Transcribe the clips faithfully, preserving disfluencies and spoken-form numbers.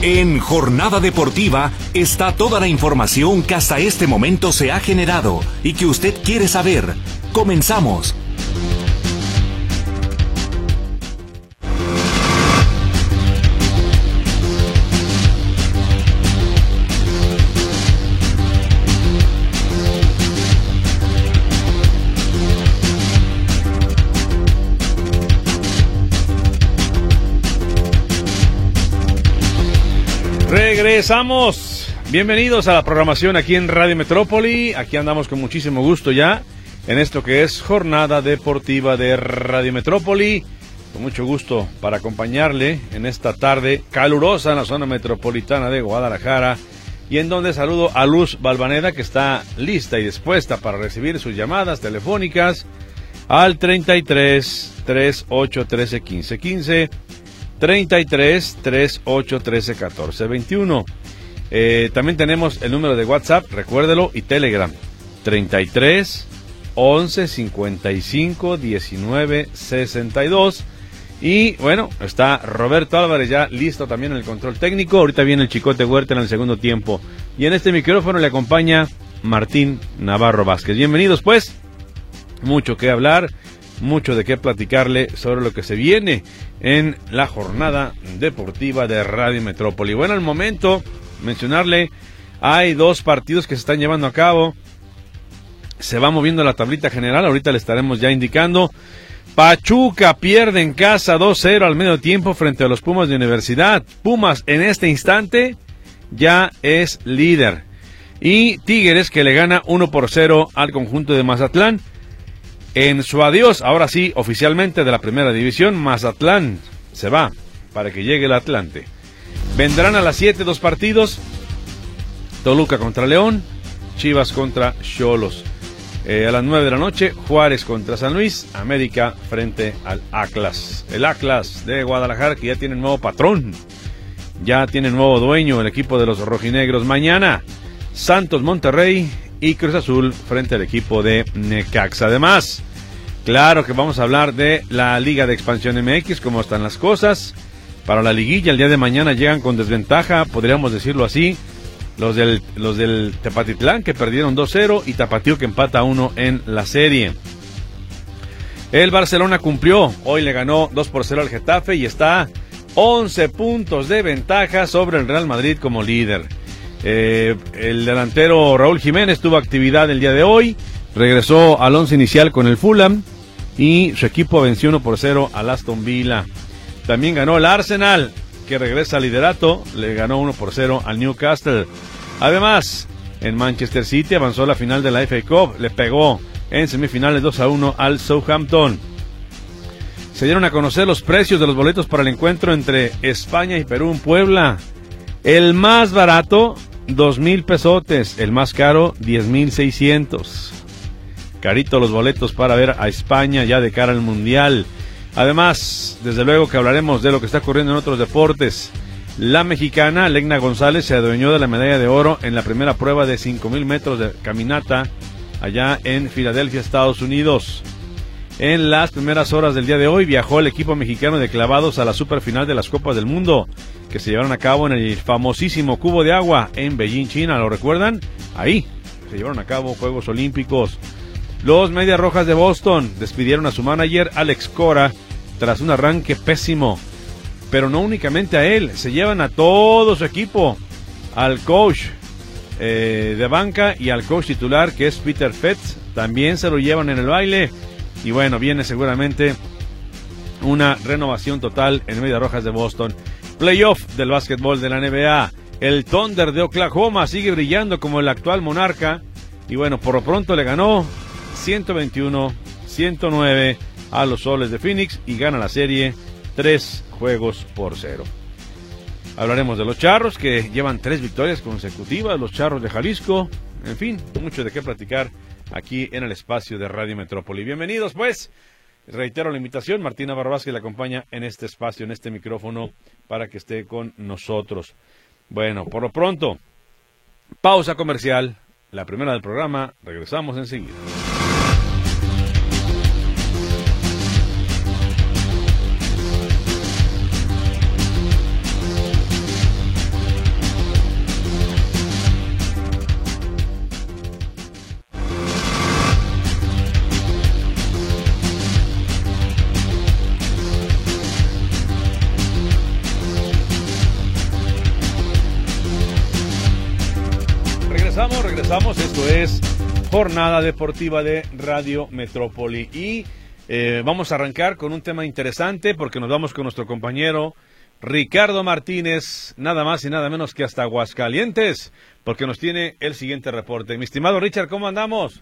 En Jornada Deportiva está toda la información que hasta este momento se ha generado y que usted quiere saber. Comenzamos. Regresamos. Bienvenidos a la programación aquí en Radio Metrópoli. Aquí andamos con muchísimo gusto ya en esto que es Jornada Deportiva de Radio Metrópoli. Con mucho gusto para acompañarle en esta tarde calurosa en la zona metropolitana de Guadalajara y en donde saludo a Luz Balvaneda, que está lista y dispuesta para recibir sus llamadas telefónicas al treinta y tres, treinta y ocho, trece, quince, quince. treinta y tres, treinta y ocho, trece, catorce, veintiuno. Eh, también tenemos el número de WhatsApp, recuérdelo, y Telegram, treinta y tres, once, cincuenta y cinco, diecinueve, sesenta y dos. Y bueno, está Roberto Álvarez ya listo también en el control técnico. Ahorita viene el Chicote Huerta en el segundo tiempo. Y en este micrófono le acompaña Martín Navarro Vázquez. Bienvenidos pues, mucho que hablar, mucho de qué platicarle sobre lo que se viene en la jornada deportiva de Radio Metrópoli. Bueno, al momento, mencionarle, hay dos partidos que se están llevando a cabo. Se va moviendo la tablita general, ahorita le estaremos ya indicando. Pachuca pierde en casa dos cero al medio tiempo frente a los Pumas de Universidad. Pumas en este instante ya es líder. Y Tigres, que le gana uno por cero al conjunto de Mazatlán. En su adiós, ahora sí, oficialmente de la primera división, Mazatlán se va para que llegue el Atlante. Vendrán a las siete dos partidos: Toluca contra León, Chivas contra Xolos. Eh, a las nueve de la noche, Juárez contra San Luis, América frente al Atlas. El Atlas de Guadalajara, que ya tiene nuevo patrón, ya tiene nuevo dueño, el equipo de los rojinegros. Mañana, Santos Monterrey y Cruz Azul frente al equipo de Necaxa. Además, claro que vamos a hablar de la Liga de Expansión M X, cómo están las cosas. Para la liguilla, el día de mañana llegan con desventaja, podríamos decirlo así, los del, los del Tepatitlán, que perdieron dos cero, y Tapatío, que empata uno en la serie. El Barcelona cumplió, hoy le ganó dos por cero al Getafe y está once puntos de ventaja sobre el Real Madrid como líder. Eh, el delantero Raúl Jiménez tuvo actividad el día de hoy, regresó al once inicial con el Fulham y su equipo venció uno por cero al Aston Villa. También ganó el Arsenal, que regresa al liderato, le ganó uno por cero al Newcastle. Además, en Manchester City avanzó a la final de la F A Cup, le pegó en semifinales dos a uno al Southampton. Se dieron a conocer los precios de los boletos para el encuentro entre España y Perú en Puebla. El más barato, dos mil pesotes. El más caro, diez mil seiscientos. Carito los boletos para ver a España ya de cara al Mundial. Además, desde luego que hablaremos de lo que está ocurriendo en otros deportes. La mexicana Legna González se adueñó de la medalla de oro en la primera prueba de cinco mil metros de caminata allá en Filadelfia, Estados Unidos. En las primeras horas del día de hoy viajó el equipo mexicano de clavados a la superfinal de las Copas del Mundo, que se llevaron a cabo en el famosísimo Cubo de Agua en Beijing, China. ¿Lo recuerdan? Ahí se llevaron a cabo Juegos Olímpicos. Los Medias Rojas de Boston despidieron a su manager Alex Cora tras un arranque pésimo. Pero no únicamente a él, se llevan a todo su equipo, al coach eh, de banca y al coach titular, que es Peter Fetz, también se lo llevan en el baile. Y bueno, viene seguramente una renovación total en Medias Rojas de Boston. Playoff del básquetbol de la N B A. El Thunder de Oklahoma sigue brillando como el actual monarca. Y bueno, por lo pronto le ganó ciento veintiuno a ciento nueve a los Soles de Phoenix y gana la serie tres juegos por cero. Hablaremos de los Charros, que llevan tres victorias consecutivas, los Charros de Jalisco. En fin, mucho de qué platicar aquí en el espacio de Radio Metrópoli. Bienvenidos pues, reitero la invitación, Martín Navarro Vázquez le acompaña en este espacio, en este micrófono, para que esté con nosotros. Bueno, por lo pronto, pausa comercial, la primera del programa, regresamos enseguida. regresamos. Esto es Jornada Deportiva de Radio Metrópoli. Y eh, vamos a arrancar con un tema interesante porque nos vamos con nuestro compañero Ricardo Martínez, nada más y nada menos que hasta Aguascalientes, porque nos tiene el siguiente reporte. Mi estimado Richard, ¿cómo andamos?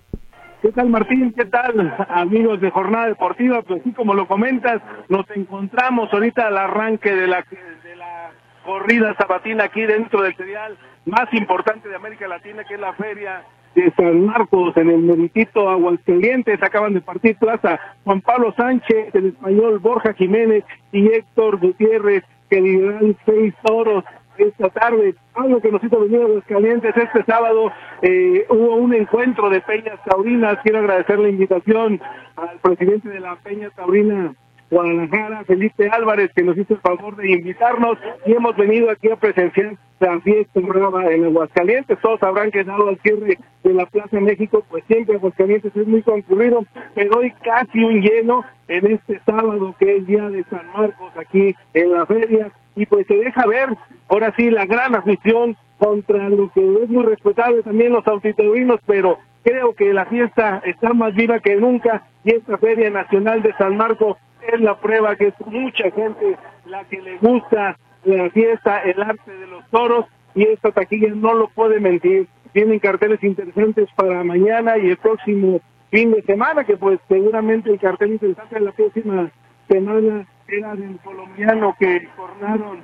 ¿Qué tal, Martín? ¿Qué tal, amigos de Jornada Deportiva? Pues sí, como lo comentas, nos encontramos ahorita al arranque de la, de la corrida sabatina aquí dentro del ferial más importante de América Latina, que es la Feria de San Marcos, en el meritito Aguascalientes. Acaban de partir plaza Juan Pablo Sánchez, el español Borja Jiménez y Héctor Gutiérrez, que lideran seis toros esta tarde. Algo que nos hizo venir a Aguascalientes este sábado, eh, hubo un encuentro de peñas taurinas. Quiero agradecer la invitación al presidente de la Peña Taurina Guadalajara, Felipe Álvarez, que nos hizo el favor de invitarnos, y hemos venido aquí a presenciar la fiesta brava en Aguascalientes. Todos sabrán que dado al cierre de la Plaza México, pues siempre Aguascalientes es muy concurrido, pero hoy casi un lleno en este sábado, que es día de San Marcos, aquí en la feria, y pues se deja ver, ahora sí, la gran afición contra lo que es muy respetable también los autitaurinos, pero creo que la fiesta está más viva que nunca, y esta Feria Nacional de San Marcos es la prueba que es mucha gente la que le gusta la fiesta, el arte de los toros, y esta taquilla no lo puede mentir. Tienen carteles interesantes para mañana y el próximo fin de semana, que pues seguramente el cartel interesante de la próxima semana era del colombiano que coronaron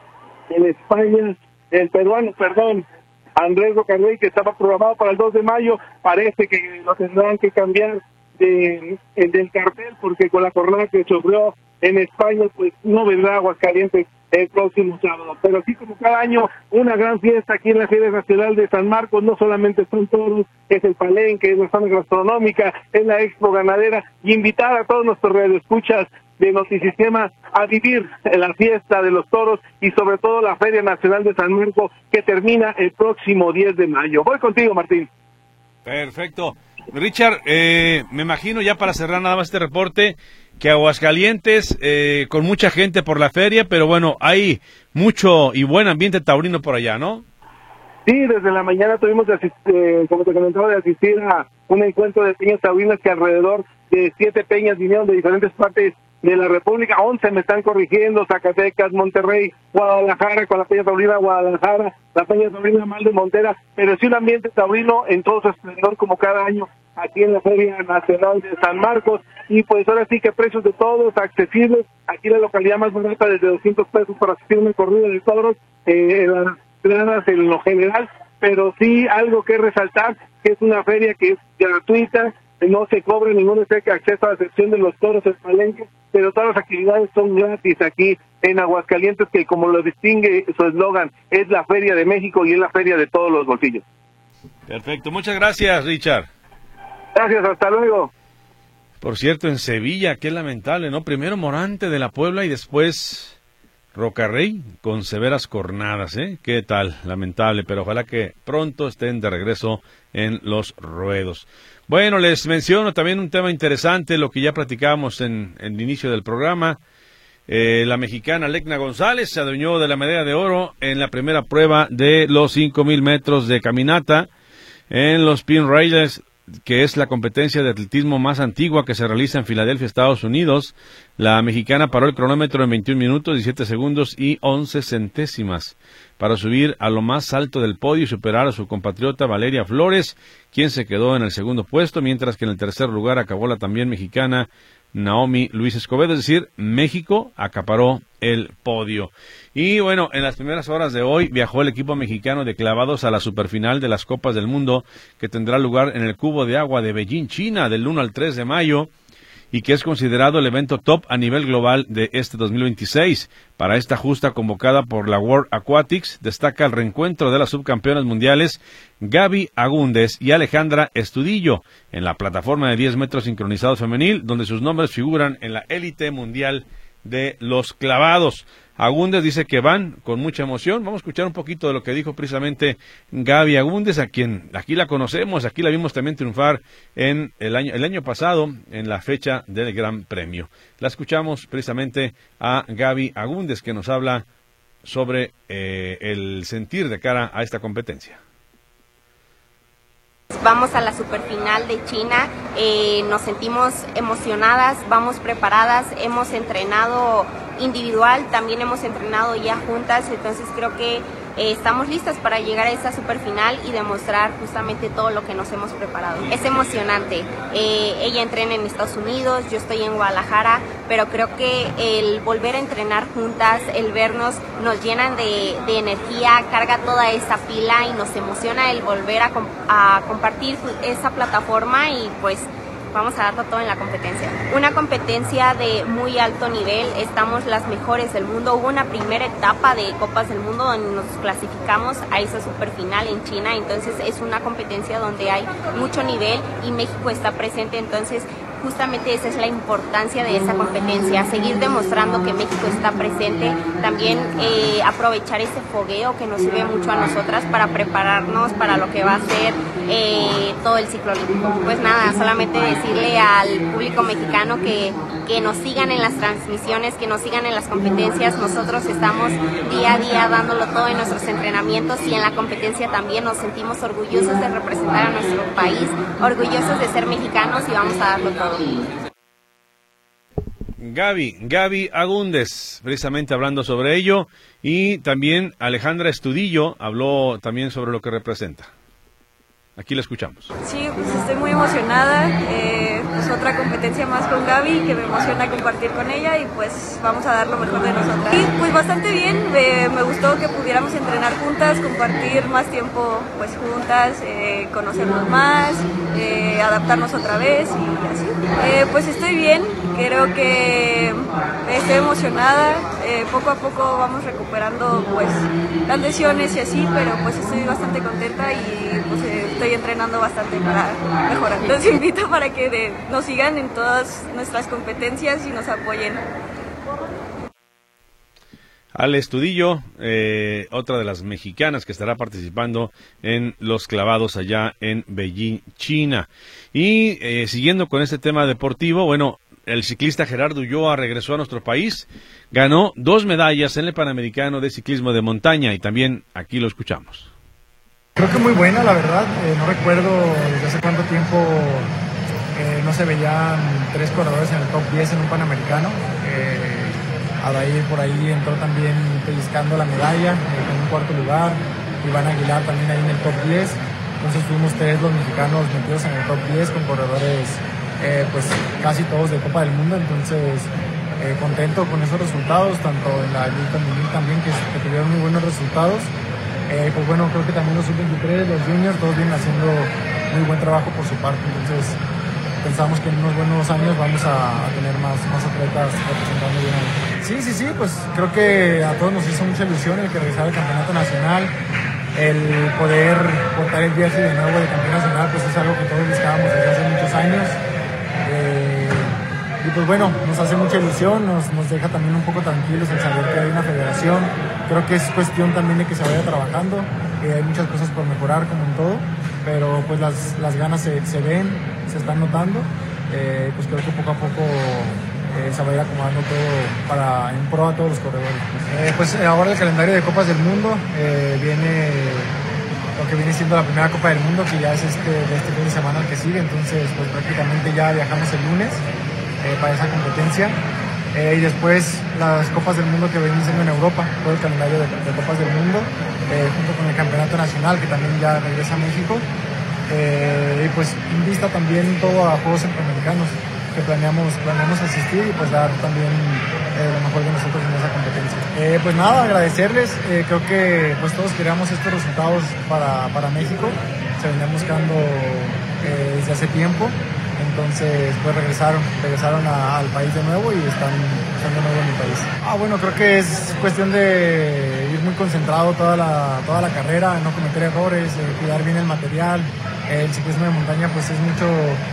en España, el peruano, perdón, Andrés Rocarrey, que estaba programado para el dos de mayo, parece que lo tendrán que cambiar de, de del cartel, porque con la jornada que sufrió en España, pues no vendrá a Aguascalientes el próximo sábado. Pero sí, como cada año, una gran fiesta aquí en la Feria Nacional de San Marcos. No solamente son toros, es el palenque, es la zona gastronómica, es la expo ganadera, y invitar a todos nuestros radioescuchas de Notisistema a vivir la fiesta de los toros y sobre todo la Feria Nacional de San Marcos, que termina el próximo diez de mayo. Voy contigo, Martín. Perfecto. Richard, eh, me imagino, ya para cerrar nada más este reporte, que Aguascalientes, eh, con mucha gente por la feria, pero bueno, hay mucho y buen ambiente taurino por allá, ¿no? Sí, desde la mañana tuvimos, de asistir, eh, como te comentaba, de asistir a un encuentro de peñas taurinas, que alrededor de siete peñas vinieron de diferentes partes de la República. Once me están corrigiendo: Zacatecas, Monterrey, Guadalajara, con la Peña Taurina Guadalajara, la Peña Taurina Mal de Montera, pero sí un ambiente taurino en todo su esplendor, como cada año aquí en la Feria Nacional de San Marcos. Y pues ahora sí que precios de todos accesibles. Aquí la localidad más barata, desde doscientos pesos para asistir a una corrida de toros, eh, las entradas en lo general, pero sí algo que resaltar, que es una feria que es gratuita, no se cobra ningún acceso, a la sección de los toros, el palenque, pero todas las actividades son gratis aquí en Aguascalientes, que como lo distingue su eslogan, es la Feria de México y es la feria de todos los bolsillos. Perfecto, muchas gracias, Richard. Gracias, hasta luego. Por cierto, en Sevilla, qué lamentable, ¿no? Primero Morante de la Puebla y después Rocarrey con severas cornadas, ¿eh? ¿Qué tal? Lamentable, pero ojalá que pronto estén de regreso en los ruedos. Bueno, les menciono también un tema interesante, lo que ya platicábamos en, en el inicio del programa. Eh, la mexicana Lecna González se adueñó de la medalla de oro en la primera prueba de los cinco mil metros de caminata en los Pin Railers, que es la competencia de atletismo más antigua que se realiza en Filadelfia, Estados Unidos. La mexicana paró el cronómetro en veintiún minutos, diecisiete segundos y once centésimas para subir a lo más alto del podio y superar a su compatriota Valeria Flores, quien se quedó en el segundo puesto, mientras que en el tercer lugar acabó la también mexicana Naomi Luis Escobedo, es decir, México acaparó el podio. Y bueno, en las primeras horas de hoy viajó el equipo mexicano de clavados a la superfinal de las Copas del Mundo, que tendrá lugar en el Cubo de Agua de Beijing, China, del uno al tres de mayo, y que es considerado el evento top a nivel global de este dos mil veintiséis. Para esta justa convocada por la World Aquatics, destaca el reencuentro de las subcampeonas mundiales Gaby Agúndez y Alejandra Estudillo en la plataforma de diez metros sincronizados femenil, donde sus nombres figuran en la élite mundial de los clavados. Agúndez dice que van con mucha emoción. Vamos a escuchar un poquito de lo que dijo precisamente Gaby Agúndez, a quien aquí la conocemos, aquí la vimos también triunfar en el año, el año pasado en la fecha del Gran Premio. La escuchamos precisamente a Gaby Agúndez, que nos habla sobre eh, el sentir de cara a esta competencia. vamos a la superfinal de China, eh, nos sentimos emocionadas, vamos preparadas, hemos entrenado individual, también hemos entrenado ya juntas, entonces creo que eh, estamos listas para llegar a esa superfinal y demostrar justamente todo lo que nos hemos preparado. Es emocionante, eh, ella entrena en Estados Unidos, yo estoy en Guadalajara, pero creo que el volver a entrenar juntas, el vernos, nos llenan de, de energía, carga toda esa pila y nos emociona el volver a, a compartir esa plataforma y pues vamos a darlo todo en la competencia. Una competencia de muy alto nivel, estamos las mejores del mundo. Hubo una primera etapa de Copas del Mundo donde nos clasificamos a esa superfinal en China, entonces es una competencia donde hay mucho nivel y México está presente, entonces justamente esa es la importancia de esa competencia, seguir demostrando que México está presente, también eh, aprovechar ese fogueo que nos sirve mucho a nosotras para prepararnos para lo que va a ser eh, todo el ciclo olímpico. Pues nada, solamente decirle al público mexicano que, que nos sigan en las transmisiones, que nos sigan en las competencias, nosotros estamos día a día dándolo todo en nuestros entrenamientos y en la competencia también nos sentimos orgullosos de representar a nuestro país, orgullosos de ser mexicanos y vamos a darlo todo. Gaby, Gaby Agúndez, precisamente hablando sobre ello, y también Alejandra Estudillo habló también sobre lo que representa. Aquí la escuchamos. Sí, pues estoy muy emocionada, eh, pues otra competencia más con Gaby, que me emociona compartir con ella y pues vamos a dar lo mejor de nosotras. Y pues bastante bien, eh, me gustó que pudiéramos entrenar juntas, compartir más tiempo pues juntas, eh, conocernos más, eh, adaptarnos otra vez y así. Eh, pues estoy bien, creo que estoy emocionada, eh, poco a poco vamos recuperando pues las lesiones y así, pero pues estoy bastante contenta y pues eh, estoy entrenando bastante para mejorar. Los invito para que de, nos sigan en todas nuestras competencias y nos apoyen. Ale Estudillo, eh, otra de las mexicanas que estará participando en los clavados allá en Beijing, China. Y eh, siguiendo con este tema deportivo, bueno, el ciclista Gerardo Ulloa regresó a nuestro país, ganó dos medallas en el Panamericano de Ciclismo de Montaña y también aquí lo escuchamos. Creo que muy buena, la verdad. Eh, no recuerdo desde hace cuánto tiempo eh, no se veían tres corredores en el top diez en un Panamericano. Eh, Adair por ahí entró también pellizcando la medalla eh, con un cuarto lugar. Iván Aguilar también ahí en el top diez. Entonces fuimos tres los mexicanos metidos en el top diez con corredores eh, pues casi todos de Copa del Mundo. Entonces eh, contento con esos resultados, tanto en la Elite Femenil también que, que tuvieron muy buenos resultados. Eh, pues bueno, creo que también los sub veintitrés, los juniors, todos vienen haciendo muy buen trabajo por su parte, entonces pensamos que en unos buenos años vamos a, a tener más, más atletas representando bien ahí. Sí, sí, sí, pues creo que a todos nos hizo mucha ilusión el que regresara al campeonato nacional, el poder portar el jersey de nuevo de campeón nacional, pues es algo que todos buscábamos desde hace muchos años. Eh, Y pues bueno, nos hace mucha ilusión, nos, nos deja también un poco tranquilos el saber que hay una federación. Creo que es cuestión también de que se vaya trabajando, eh, hay muchas cosas por mejorar como en todo, pero pues las, las ganas se, se ven, se están notando, eh, pues creo que poco a poco eh, se va a ir acomodando todo para en pro a todos los corredores. Pues, eh, pues ahora el calendario de Copas del Mundo eh, viene lo que viene siendo la primera Copa del Mundo, que ya es este, de este fin de semana el que sigue, entonces pues prácticamente ya viajamos el lunes. Eh, para esa competencia eh, y después las Copas del Mundo que vienen siendo en Europa, todo el calendario de, de Copas del Mundo eh, junto con el Campeonato Nacional que también ya regresa a México eh, y pues invista también todo a Juegos Centroamericanos que planeamos, planeamos asistir y pues dar también eh, lo mejor de nosotros en esa competencia. Eh, pues nada, agradecerles, eh, creo que pues todos queríamos estos resultados para, para México, se venían buscando eh, desde hace tiempo. Entonces, pues regresaron, regresaron a, al país de nuevo y están, están de nuevo en mi país. Ah, bueno, creo que es cuestión de ir muy concentrado toda la, toda la carrera, no cometer errores, eh, cuidar bien el material. El ciclismo de montaña, pues es mucho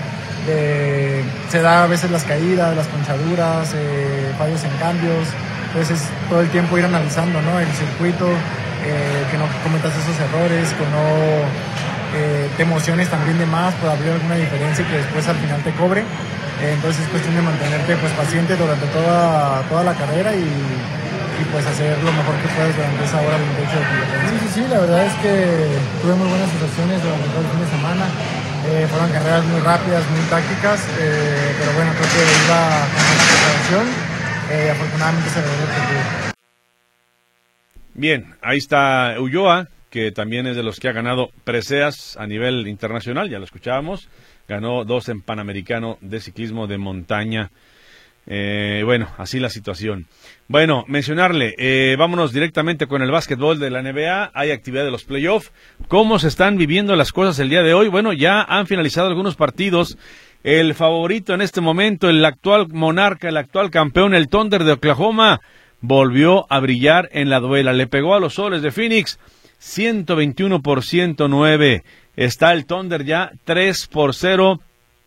de, se da a veces las caídas, las ponchaduras, eh, fallos en cambios. Entonces, es todo el tiempo ir analizando, ¿no? El circuito, eh, que no cometas esos errores, que no Eh, te emociones también de más por abrir alguna diferencia y que después al final te cobre. Eh, entonces es cuestión de mantenerte pues paciente durante toda, toda la carrera y, y pues hacer lo mejor que puedas durante esa hora veintiocho de competencia. Sí, sí, sí, la verdad es que tuve muy buenas sensaciones durante todo el fin de semana. Eh, fueron carreras muy rápidas, muy tácticas, eh, pero bueno, creo que iba con mucha preparación. Eh, afortunadamente se logró el objetivo. Bien, ahí está Ulloa, que también es de los que ha ganado preseas a nivel internacional, ya lo escuchábamos, ganó dos en Panamericano de ciclismo de montaña. Eh, bueno, así la situación. Bueno, mencionarle, eh, vámonos directamente con el básquetbol de la N B A, hay actividad de los playoffs. ¿Cómo se están viviendo las cosas el día de hoy? Bueno, ya han finalizado algunos partidos. El favorito en este momento, el actual monarca, el actual campeón, el Thunder de Oklahoma, volvió a brillar en la duela. Le pegó a los Soles de Phoenix, ciento veintiuno por ciento nueve. Está el Thunder ya tres por cero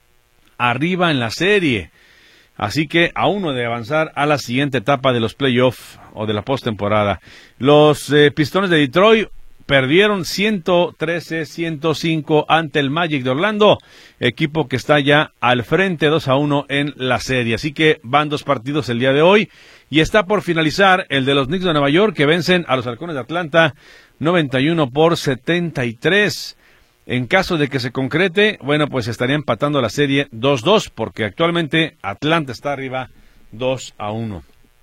arriba en la serie. Así que a uno de avanzar a la siguiente etapa de los playoffs o de la postemporada. Los eh, Pistones de Detroit perdieron ciento trece a ciento cinco ante el Magic de Orlando, equipo que está ya al frente dos a uno en la serie. Así que van dos partidos el día de hoy y está por finalizar el de los Knicks de Nueva York, que vencen a los Halcones de Atlanta noventa y uno por setenta y tres. En caso de que se concrete, bueno, pues estaría empatando la serie dos dos, porque actualmente Atlanta está arriba dos a uno.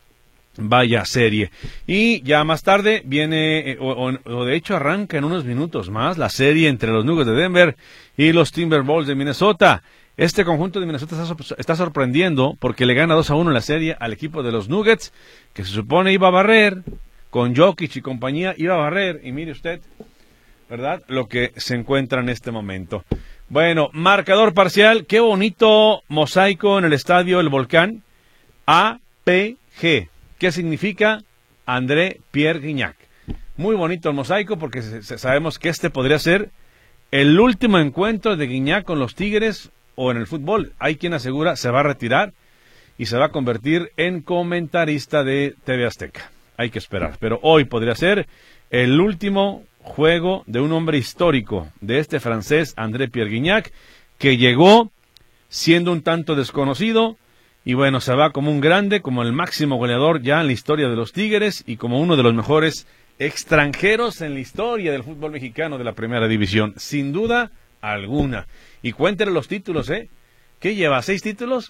Vaya serie. Y ya más tarde viene, eh, o, o, o de hecho arranca en unos minutos más, la serie entre los Nuggets de Denver y los Timberwolves de Minnesota. Este conjunto de Minnesota está, está sorprendiendo porque le gana dos a uno en la serie al equipo de los Nuggets, que se supone iba a barrer, con Jokic y compañía, iba a barrer, y mire usted, ¿verdad?, lo que se encuentra en este momento. Bueno, marcador parcial, qué bonito mosaico en el estadio El Volcán. A P G. ¿Qué significa? André Pierre Gignac. Muy bonito el mosaico porque sabemos que este podría ser el último encuentro de Gignac con los Tigres o en el fútbol. Hay quien asegura se va a retirar y se va a convertir en comentarista de T V Azteca. Hay que esperar, pero hoy podría ser el último juego de un hombre histórico, de este francés André Pierre Gignac, que llegó siendo un tanto desconocido y bueno, se va como un grande, como el máximo goleador ya en la historia de los Tigres y como uno de los mejores extranjeros en la historia del fútbol mexicano de la primera división, sin duda alguna. Y cuéntele los títulos, ¿eh? ¿Qué lleva? ¿Seis títulos?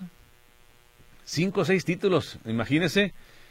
Cinco o seis títulos, imagínese,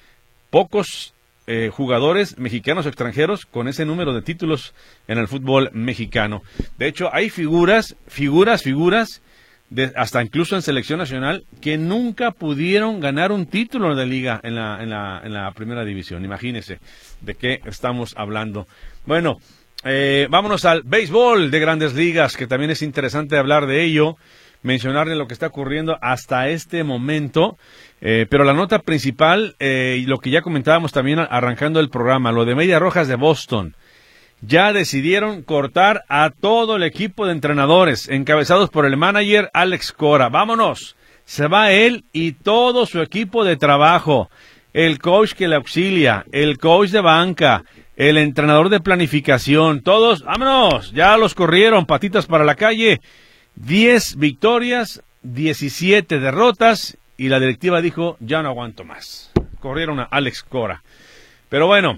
pocos Eh, jugadores mexicanos o extranjeros con ese número de títulos en el fútbol mexicano. De hecho, hay figuras, figuras, figuras, de, hasta incluso en selección nacional, que nunca pudieron ganar un título de liga en la, en la, en la primera división. Imagínense de qué estamos hablando. Bueno, eh, vámonos al béisbol de Grandes Ligas, que también es interesante hablar de ello, mencionarle lo que está ocurriendo hasta este momento. Eh, pero la nota principal, eh, y lo que ya comentábamos también arrancando el programa, lo de Medias Rojas de Boston, ya decidieron cortar a todo el equipo de entrenadores, encabezados por el manager Alex Cora. ¡Vámonos! Se va él y todo su equipo de trabajo, el coach que le auxilia, el coach de banca, el entrenador de planificación, todos, ¡vámonos! Ya los corrieron, patitas para la calle. diez victorias, diecisiete derrotas, y la directiva dijo, ya no aguanto más. Corrieron a Alex Cora. Pero bueno,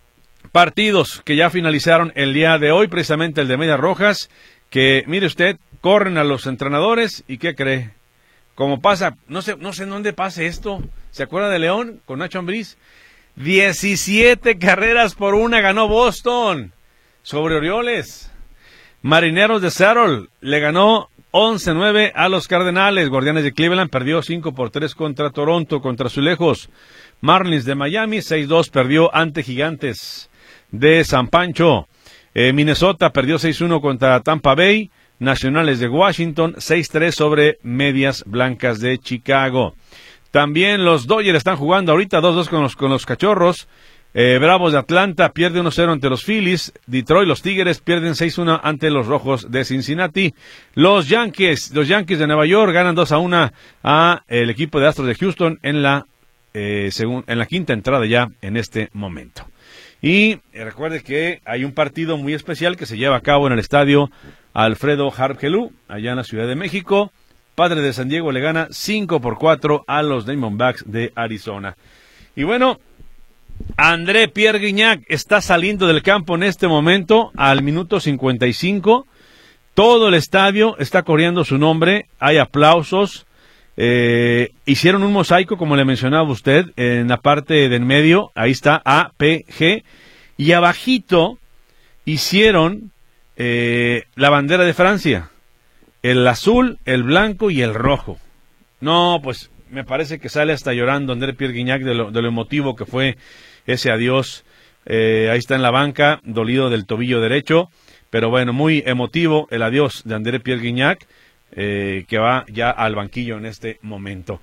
partidos que ya finalizaron el día de hoy, precisamente el de Medias Rojas, que, mire usted, corren a los entrenadores, ¿y qué cree? Como pasa, no sé, no sé en dónde pase esto. ¿Se acuerda de León con Nacho Ambriz? diecisiete carreras por una ganó Boston sobre Orioles. Marineros de Seattle le ganó once nueve a los Cardenales. Guardianes de Cleveland perdió cinco por tres contra Toronto, contra Azulejos. Marlins de Miami seis dos perdió ante Gigantes de San Pancho. Eh, Minnesota perdió seis uno contra Tampa Bay. Nacionales de Washington seis tres sobre Medias Blancas de Chicago. También los Dodgers están jugando ahorita dos dos con los, con los Cachorros. Eh, Bravos de Atlanta pierde uno cero ante los Phillies. Detroit, los Tigres pierden seis uno ante los Rojos de Cincinnati. Los Yankees, los Yankees de Nueva York ganan dos a uno a el equipo de Astros de Houston en la eh, segun, en la quinta entrada ya en este momento. Y eh, recuerde que hay un partido muy especial que se lleva a cabo en el estadio Alfredo Harp Helú, allá en la Ciudad de México. Padre de San Diego le gana cinco por cuatro a los Diamondbacks de Arizona. Y bueno, André Pierre Gignac está saliendo del campo en este momento al minuto cincuenta y cinco. Todo el estadio está corriendo su nombre, hay aplausos. Eh, hicieron un mosaico, como le mencionaba usted, en la parte del medio, ahí está A, P, G, y abajito hicieron eh, la bandera de Francia, el azul, el blanco y el rojo. No, pues me parece que sale hasta llorando André Pierre Gignac de lo, de lo emotivo que fue ese adiós. Eh, ahí está en la banca, dolido del tobillo derecho, pero bueno, muy emotivo el adiós de André Pierre Gignac. Eh, que va ya al banquillo en este momento.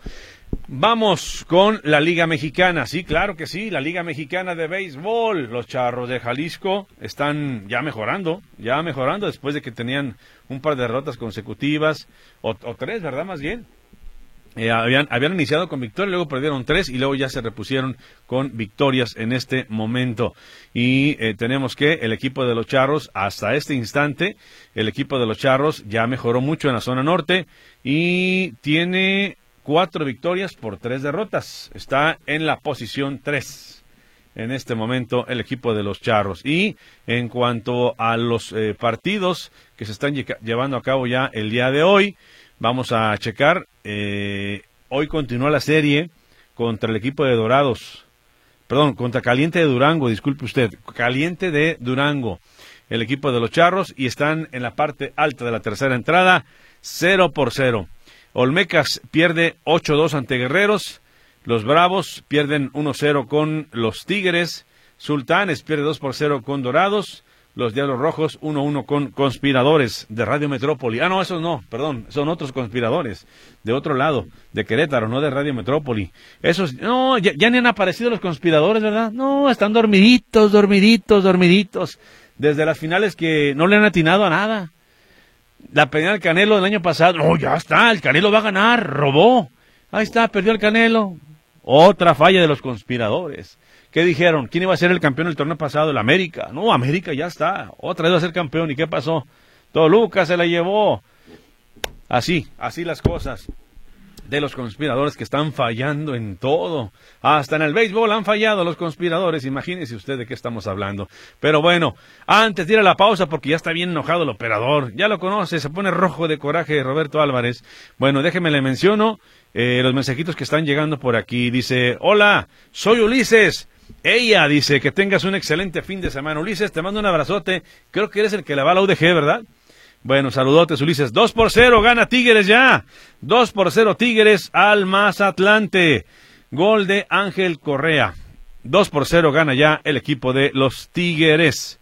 Vamos con la Liga Mexicana. Sí, claro que sí, la Liga Mexicana de Béisbol. Los Charros de Jalisco están ya mejorando, ya mejorando después de que tenían un par de derrotas consecutivas, o, o tres, ¿verdad? Más bien. Eh, habían, habían iniciado con victoria, luego perdieron tres y luego ya se repusieron con victorias en este momento. Y eh, tenemos que el equipo de los Charros, hasta este instante, el equipo de los Charros ya mejoró mucho en la zona norte y tiene cuatro victorias por tres derrotas. Está en la posición tres en este momento el equipo de los Charros. Y en cuanto a los eh, partidos que se están lle- llevando a cabo ya el día de hoy, vamos a checar. Eh, hoy continúa la serie contra el equipo de Dorados. Perdón, contra Caliente de Durango, disculpe usted. Caliente de Durango, el equipo de los Charros, y están en la parte alta de la tercera entrada, cero por cero. Olmecas pierde ocho dos ante Guerreros. Los Bravos pierden uno cero con los Tigres. Sultanes pierde dos por cero con Dorados. Los Diablos Rojos uno uno con Conspiradores de Radio Metrópoli. Ah, no, esos no, perdón, son otros conspiradores de otro lado, de Querétaro, no de Radio Metrópoli. Esos, no, ya, ya ni han aparecido los conspiradores, ¿verdad? No, están dormiditos, dormiditos, dormiditos. Desde las finales que no le han atinado a nada. La pelea del Canelo del año pasado, no, ya está, el Canelo va a ganar, robó. Ahí está, perdió el Canelo. Otra falla de los conspiradores. ¿Qué dijeron? ¿Quién iba a ser el campeón del torneo pasado? El América. No, América ya está. Otra vez va a ser campeón. ¿Y qué pasó? Toluca se la llevó. Así, así las cosas de los conspiradores que están fallando en todo. Hasta en el béisbol han fallado los conspiradores. Imagínese usted de qué estamos hablando. Pero bueno, antes de ir a la pausa, porque ya está bien enojado el operador. Ya lo conoce, se pone rojo de coraje Roberto Álvarez. Bueno, déjeme le menciono eh, los mensajitos que están llegando por aquí. Dice, hola, soy Ulises. Ella dice que tengas un excelente fin de semana. Ulises, te mando un abrazote. Creo que eres el que le va a la U D G, ¿verdad? Bueno, saludotes, Ulises. dos por cero, gana Tigres ya. dos por cero Tigres al Mazatlante. Gol de Ángel Correa. dos por cero gana ya el equipo de los Tigres.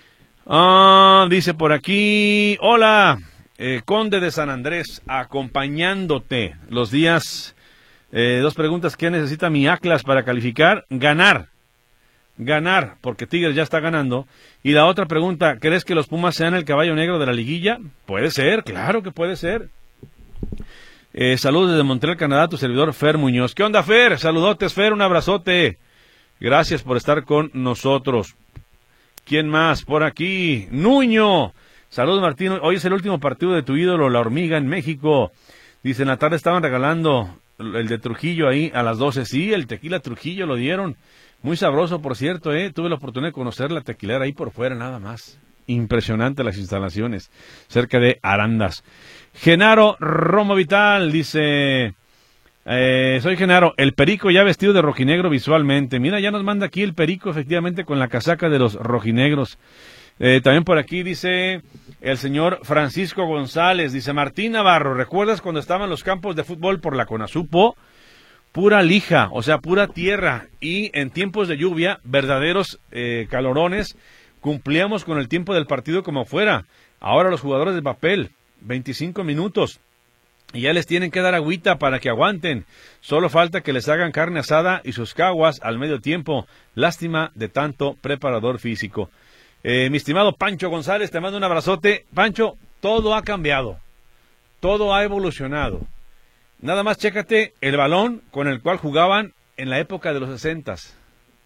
Ah, dice por aquí, hola, eh, Conde de San Andrés, acompañándote los días. Eh, dos preguntas, ¿qué necesita mi Atlas para calificar? Ganar. Ganar, porque Tigres ya está ganando. Y la otra pregunta, ¿crees que los Pumas sean el caballo negro de la liguilla? Puede ser, claro que puede ser. Eh, saludos desde Montreal, Canadá, tu servidor Fer Muñoz. ¿Qué onda, Fer? Saludotes, Fer, un abrazote. Gracias por estar con nosotros. ¿Quién más? Por aquí, Nuño. Saludos, Martín. Hoy es el último partido de tu ídolo, la Hormiga, en México. Dice, en la tarde estaban regalando el de Trujillo ahí a las doce. Sí, el tequila Trujillo lo dieron. Muy sabroso, por cierto, ¿eh? Tuve la oportunidad de conocer la tequilera ahí por fuera, nada más. Impresionante las instalaciones, cerca de Arandas. Genaro Romo Vital dice, eh, soy Genaro, el Perico ya vestido de rojinegro visualmente. Mira, ya nos manda aquí el Perico, efectivamente, con la casaca de los rojinegros. Eh, también por aquí dice el señor Francisco González, dice, Martín Navarro, ¿recuerdas cuando estaban los campos de fútbol por la Conasupo? Pura lija, o sea, pura tierra, y en tiempos de lluvia, verdaderos eh, calorones, cumplíamos con el tiempo del partido como fuera. Ahora los jugadores de papel, veinticinco minutos, y ya les tienen que dar agüita para que aguanten. Solo falta que les hagan carne asada y sus caguas al medio tiempo. Lástima de tanto preparador físico. Eh, mi estimado Pancho González, te mando un abrazote. Pancho, todo ha cambiado, todo ha evolucionado. Nada más chécate el balón con el cual jugaban en la época de los sesentas.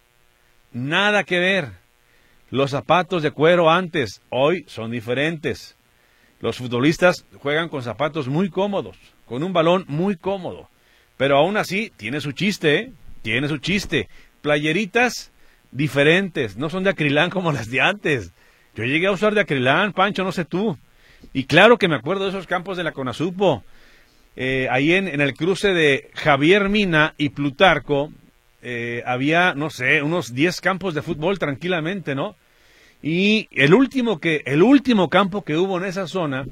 Nada que ver. Los zapatos de cuero antes, hoy son diferentes. Los futbolistas juegan con zapatos muy cómodos, con un balón muy cómodo. Pero aún así, tiene su chiste, ¿eh? Tiene su chiste. Playeritas diferentes, no son de acrilán como las de antes. Yo llegué a usar de acrilán, Pancho, no sé tú. Y claro que me acuerdo de esos campos de la CONASUPO, eh, ahí en, en el cruce de Javier Mina y Plutarco, eh, había, no sé, unos diez campos de fútbol tranquilamente, ¿no? Y el último que, el último campo que hubo en esa zona,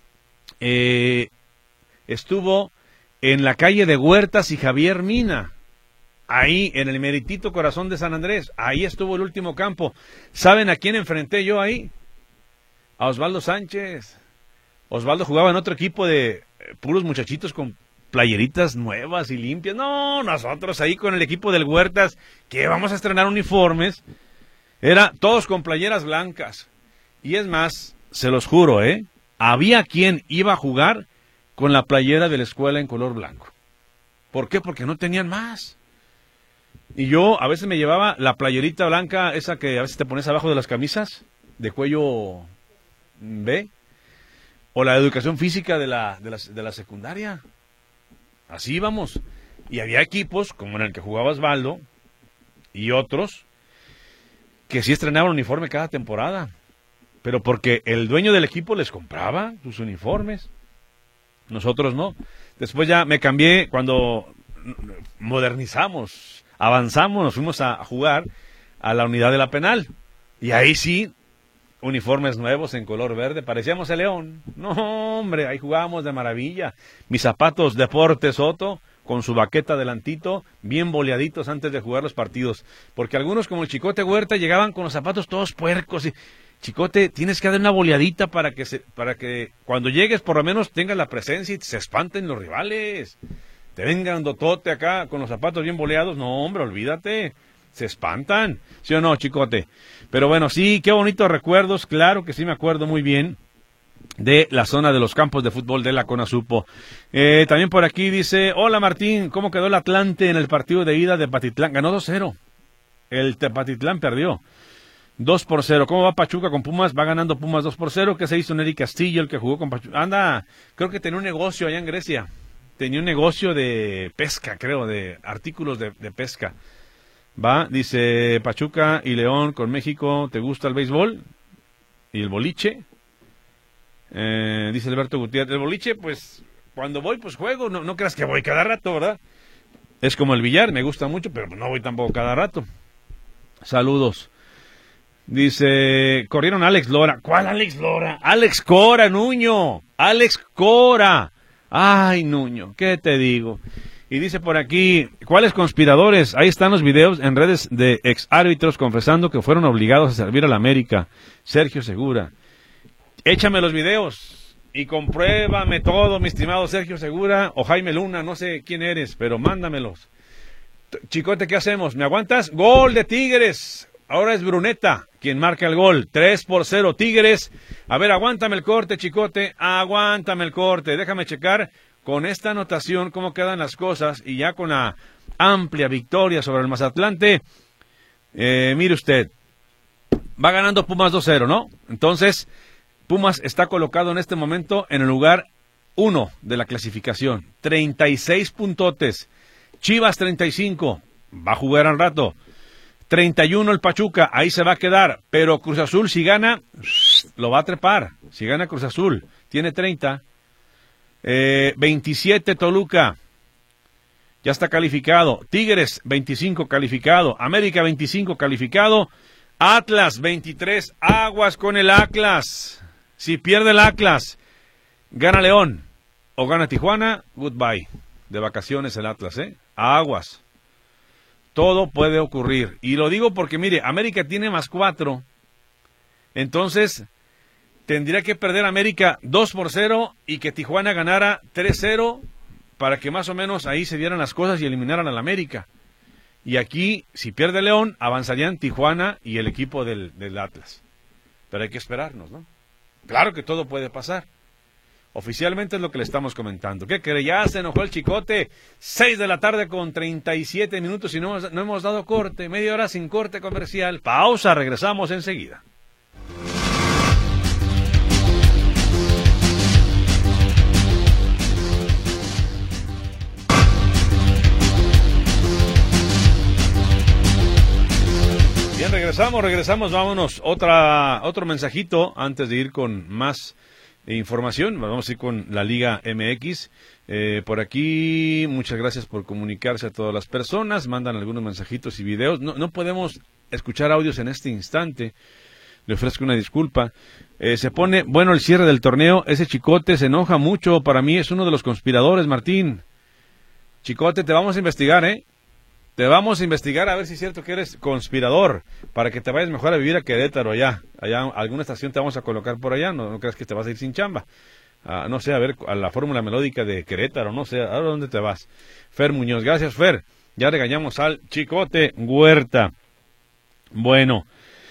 eh, estuvo en la calle de Huertas y Javier Mina, ahí en el meritito corazón de San Andrés, ahí estuvo el último campo. ¿Saben a quién enfrenté yo ahí? A Osvaldo Sánchez. Osvaldo jugaba en otro equipo de eh, puros muchachitos con playeritas nuevas y limpias. No, nosotros ahí con el equipo del Huertas, que vamos a estrenar uniformes, era todos con playeras blancas. Y es más, se los juro, ¿eh? Había quien iba a jugar con la playera de la escuela en color blanco. ¿Por qué? Porque no tenían más. Y yo a veces me llevaba la playerita blanca, esa que a veces te pones abajo de las camisas, de cuello B, o la educación física de la, de la, de la secundaria. Así íbamos. Y había equipos, como en el que jugaba Osvaldo, y otros, que sí estrenaban uniforme cada temporada. Pero porque el dueño del equipo les compraba sus uniformes. Nosotros no. Después ya me cambié cuando modernizamos, avanzamos, nos fuimos a jugar a la unidad de la Penal. Y ahí sí, uniformes nuevos en color verde, parecíamos el León. No, hombre, ahí jugábamos de maravilla. Mis zapatos Deportes Soto, con su baqueta delantito, bien boleaditos antes de jugar los partidos. Porque algunos, como el Chicote Huerta, llegaban con los zapatos todos puercos. Y, Chicote, tienes que dar una boleadita para que se, para que cuando llegues por lo menos tengas la presencia y se espanten los rivales. Te vengan dotote acá con los zapatos bien boleados. No, hombre, olvídate. Se espantan. ¿Sí o no, Chicote? Pero bueno, sí, qué bonitos recuerdos. Claro que sí me acuerdo muy bien de la zona de los campos de fútbol de la CONASUPO. Eh, también por aquí dice, hola Martín, ¿cómo quedó el Atlante en el partido de ida de Patitlán? Ganó dos cero. El Tepatitlán perdió dos por cero. ¿Cómo va Pachuca con Pumas? Va ganando Pumas dos por cero. ¿Qué se hizo Nery Castillo, el que jugó con Pachuca? Anda, creo que tenía un negocio allá en Grecia. Tenía un negocio de pesca, creo, de artículos de, de pesca. Va, dice Pachuca y León con México. ¿Te gusta el béisbol? ¿Y el boliche? Eh, dice Alberto Gutiérrez. El boliche, pues, cuando voy, pues juego. No, no creas que voy cada rato, ¿verdad? Es como el billar, me gusta mucho, pero no voy tampoco cada rato. Saludos. Dice, corrieron a Alex Lora. ¿Cuál Alex Lora? Alex Cora, Nuño. Alex Cora. Ay, Nuño, ¿qué te digo? Y dice por aquí, ¿cuáles conspiradores? Ahí están los videos en redes de ex árbitros confesando que fueron obligados a servir a la América. Sergio Segura. Échame los videos y compruébame todo, mi estimado Sergio Segura o Jaime Luna, no sé quién eres, pero mándamelos. Chicote, ¿qué hacemos? ¿Me aguantas? Gol de Tigres. Ahora es Bruneta quien marca el gol. tres por cero Tigres. A ver, aguántame el corte, Chicote. Aguántame el corte. Déjame checar con esta anotación cómo quedan las cosas. Y ya con la amplia victoria sobre el Mazatlante. Eh, mire usted. Va ganando Pumas dos cero, ¿no? Entonces, Pumas está colocado en este momento en el lugar uno de la clasificación. treinta y seis puntotes. Chivas treinta y cinco. Va a jugar al rato. treinta y uno el Pachuca, ahí se va a quedar, pero Cruz Azul si gana, lo va a trepar, si gana Cruz Azul, tiene treinta, eh, veintisiete Toluca, ya está calificado, Tigres veinticinco calificado, América veinticinco calificado, Atlas veintitrés, aguas con el Atlas, si pierde el Atlas, gana León, o gana Tijuana, goodbye, de vacaciones el Atlas, ¿eh? Aguas. Todo puede ocurrir. Y lo digo porque, mire, América tiene más cuatro. Entonces, tendría que perder América dos por cero y que Tijuana ganara tres cero para que más o menos ahí se dieran las cosas y eliminaran al América. Y aquí, si pierde León, avanzarían Tijuana y el equipo del, del Atlas. Pero hay que esperarnos, ¿no? Claro que todo puede pasar. Oficialmente es lo que le estamos comentando. ¿Qué cree? Ya se enojó el Chicote. Seis de la tarde con treinta y siete minutos y no hemos, no hemos dado corte. Media hora sin corte comercial. Pausa, regresamos enseguida. Bien, regresamos, regresamos. Vámonos. Otra, otro mensajito antes de ir con más información. Vamos a ir con la Liga M X. Eh, por aquí, muchas gracias por comunicarse a todas las personas. Mandan algunos mensajitos y videos. No, no podemos escuchar audios en este instante. Le ofrezco una disculpa. Eh, se pone bueno el cierre del torneo. Ese Chicote se enoja mucho. Para mí es uno de los conspiradores, Martín. Chicote, te vamos a investigar, ¿eh? Te vamos a investigar a ver si es cierto que eres conspirador, para que te vayas mejor a vivir a Querétaro allá. Allá, alguna estación te vamos a colocar por allá, no, no creas que te vas a ir sin chamba. Ah, no sé, a ver, a la fórmula melódica de Querétaro, no sé, ¿a dónde te vas? Fer Muñoz, gracias Fer. Ya regañamos al Chicote Huerta. Bueno,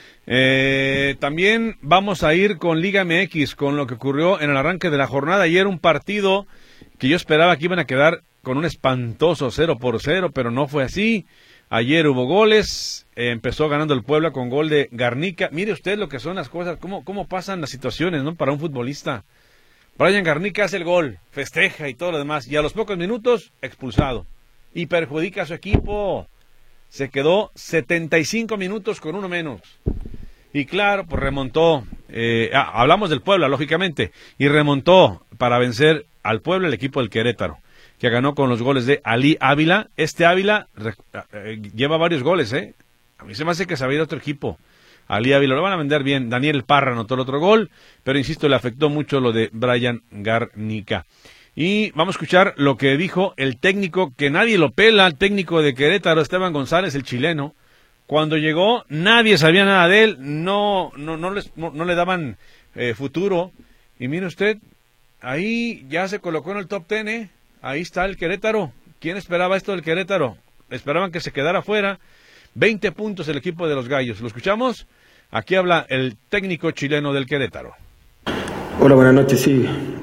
eh, también vamos a ir con Liga M X, con lo que ocurrió en el arranque de la jornada. Ayer un partido que yo esperaba que iban a quedar con un espantoso cero por cero, pero no fue así. Ayer hubo goles, eh, empezó ganando el Puebla con gol de Garnica. Mire usted lo que son las cosas, cómo, cómo pasan las situaciones, ¿no? Para un futbolista. Brian Garnica hace el gol, festeja y todo lo demás, y a los pocos minutos, expulsado. Y perjudica a su equipo. Se quedó setenta y cinco minutos con uno menos. Y claro, pues remontó. Eh, ah, hablamos del Puebla, lógicamente. Y remontó para vencer al Puebla el equipo del Querétaro, que ganó con los goles de Ali Ávila. Este Ávila eh, lleva varios goles, ¿eh? A mí se me hace que se va a ir a otro equipo. Ali Ávila lo van a vender bien. Daniel Parra anotó el otro gol, pero insisto, le afectó mucho lo de Brian Garnica. Y vamos a escuchar lo que dijo el técnico, que nadie lo pela, el técnico de Querétaro, Esteban González, el chileno. Cuando llegó, nadie sabía nada de él, no, no, no, les, no, no le daban eh, futuro. Y mire usted, ahí ya se colocó en el top ten, ¿eh? Ahí está el Querétaro. ¿Quién esperaba esto del Querétaro? Esperaban que se quedara fuera. veinte puntos el equipo de los Gallos. ¿Lo escuchamos? Aquí habla el técnico chileno del Querétaro. Hola, buenas noches. Sí,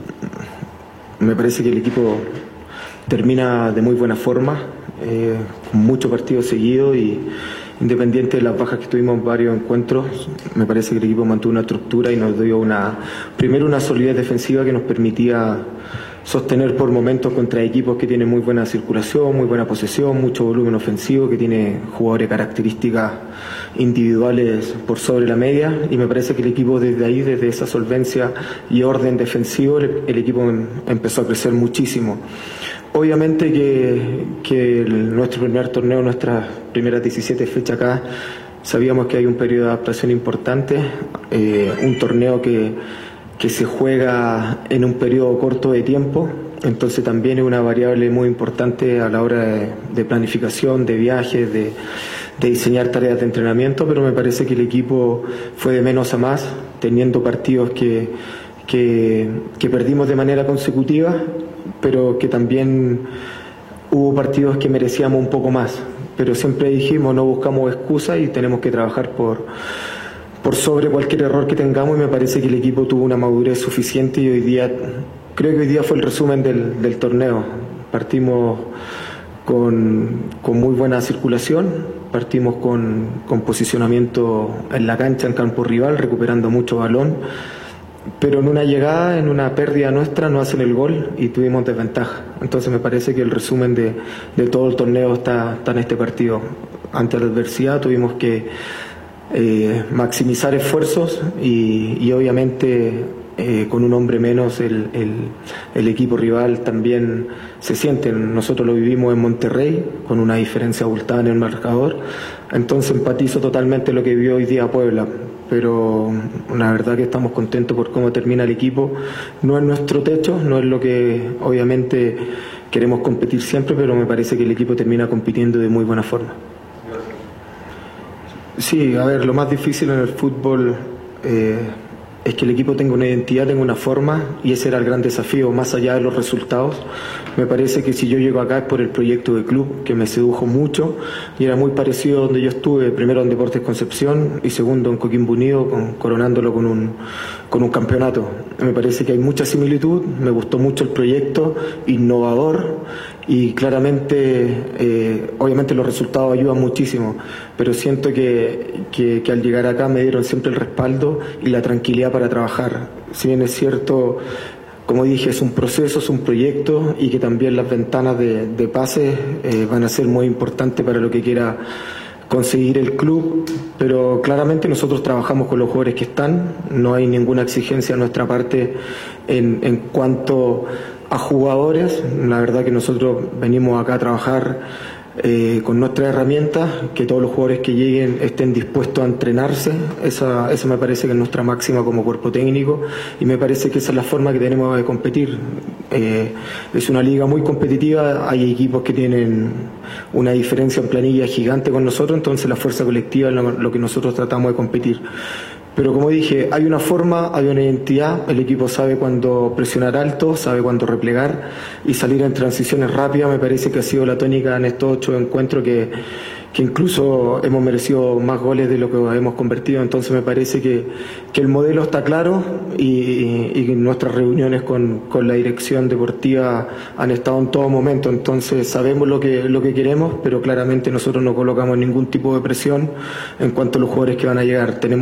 me parece que el equipo termina de muy buena forma, eh, con muchos partidos seguidos y independiente de las bajas que tuvimos en varios encuentros, me parece que el equipo mantuvo una estructura y nos dio una, primero una solidez defensiva que nos permitía sostener por momentos contra equipos que tienen muy buena circulación, muy buena posesión, mucho volumen ofensivo, que tiene jugadores de características individuales por sobre la media, y me parece que el equipo desde ahí, desde esa solvencia y orden defensivo, el, el equipo em, empezó a crecer muchísimo. Obviamente que, que el, nuestro primer torneo, nuestras primeras diecisiete fechas acá, sabíamos que hay un periodo de adaptación importante, eh, un torneo que que se juega en un periodo corto de tiempo, entonces también es una variable muy importante a la hora de, de planificación, de viajes, de, de diseñar tareas de entrenamiento, pero me parece que el equipo fue de menos a más, teniendo partidos que, que, que perdimos de manera consecutiva, pero que también hubo partidos que merecíamos un poco más, pero siempre dijimos, no buscamos excusas y tenemos que trabajar por por sobre cualquier error que tengamos, y me parece que el equipo tuvo una madurez suficiente y hoy día, creo que hoy día fue el resumen del, del torneo. Partimos con, con muy buena circulación, partimos con, con posicionamiento en la cancha, en campo rival, recuperando mucho balón, pero en una llegada, en una pérdida nuestra, no hacen el gol y tuvimos desventaja. Entonces me parece que el resumen de, de todo el torneo está, está en este partido. Ante la adversidad tuvimos que Eh, maximizar esfuerzos y, y obviamente eh, con un hombre menos el, el, el equipo rival también se siente. Nosotros lo vivimos en Monterrey con una diferencia abultada en el marcador, entonces empatizo totalmente lo que vio hoy día Puebla, pero la verdad que estamos contentos por cómo termina el equipo. No es nuestro techo, no es lo que obviamente queremos competir siempre, pero me parece que el equipo termina compitiendo de muy buena forma. Sí, a ver, lo más difícil en el fútbol eh, es que el equipo tenga una identidad, tenga una forma, y ese era el gran desafío, más allá de los resultados. Me parece que si yo llego acá es por el proyecto de club, que me sedujo mucho, y era muy parecido a donde yo estuve, primero en Deportes Concepción y segundo en Coquimbo Unido, con, coronándolo con un, con un campeonato. Me parece que hay mucha similitud, me gustó mucho el proyecto, innovador, y claramente, eh, obviamente los resultados ayudan muchísimo, pero siento que, que, que al llegar acá me dieron siempre el respaldo y la tranquilidad para trabajar. Si bien es cierto, como dije, es un proceso, es un proyecto, y que también las ventanas de, de pases eh, van a ser muy importantes para lo que quiera conseguir el club, pero claramente nosotros trabajamos con los jugadores que están, no hay ninguna exigencia de nuestra parte en, en cuanto a jugadores. La verdad que nosotros venimos acá a trabajar Eh, con nuestras herramientas, que todos los jugadores que lleguen estén dispuestos a entrenarse. Esa, esa me parece que es nuestra máxima como cuerpo técnico, y me parece que esa es la forma que tenemos de competir. Eh, es una liga muy competitiva, hay equipos que tienen una diferencia en planilla gigante con nosotros, entonces la fuerza colectiva es lo, lo que nosotros tratamos de competir. Pero como dije, hay una forma, hay una identidad, el equipo sabe cuándo presionar alto, sabe cuándo replegar y salir en transiciones rápidas. Me parece que ha sido la tónica en estos ocho encuentros, que, que incluso hemos merecido más goles de lo que hemos convertido. Entonces me parece que, que el modelo está claro, y, y nuestras reuniones con, con la dirección deportiva han estado en todo momento. Entonces sabemos lo que, lo que queremos, pero claramente nosotros no colocamos ningún tipo de presión en cuanto a los jugadores que van a llegar. Tenemos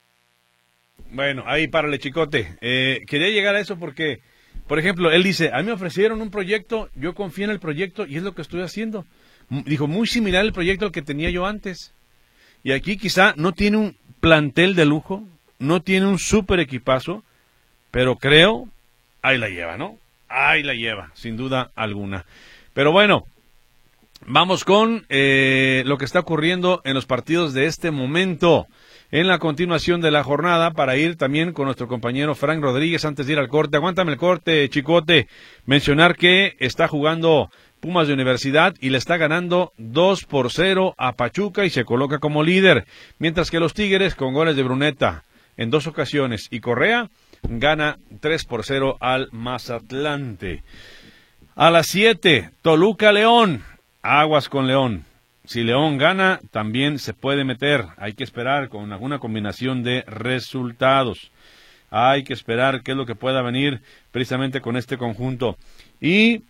Bueno, ahí párale, Chicote. Eh, quería llegar a eso porque, por ejemplo, él dice, a mí me ofrecieron un proyecto, yo confío en el proyecto y es lo que estoy haciendo. M- dijo, muy similar al proyecto al que tenía yo antes. Y aquí quizá no tiene un plantel de lujo, no tiene un super equipazo, pero creo, ahí la lleva, ¿no? Ahí la lleva, sin duda alguna. Pero bueno, vamos con eh, lo que está ocurriendo en los partidos de este momento, en la continuación de la jornada, para ir también con nuestro compañero Frank Rodríguez. Antes de ir al corte, aguántame el corte, Chicote, mencionar que está jugando Pumas de Universidad y le está ganando dos por cero a Pachuca y se coloca como líder, mientras que los Tigres, con goles de Bruneta en dos ocasiones y Correa, gana tres por cero al Mazatlante. A las siete, Toluca León, aguas con León. Si León gana, también se puede meter. Hay que esperar con alguna combinación de resultados. Hay que esperar qué es lo que pueda venir precisamente con este conjunto. Y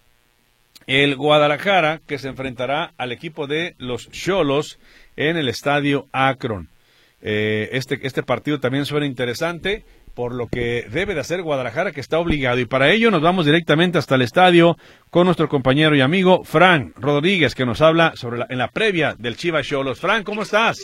el Guadalajara, que se enfrentará al equipo de los Xolos en el Estadio Akron. Eh, este, este partido también suena interesante, por lo que debe de hacer Guadalajara, que está obligado. Y para ello nos vamos directamente hasta el estadio con nuestro compañero y amigo Frank Rodríguez, que nos habla sobre la, en la previa del Chivas Xolos. Frank, ¿cómo estás?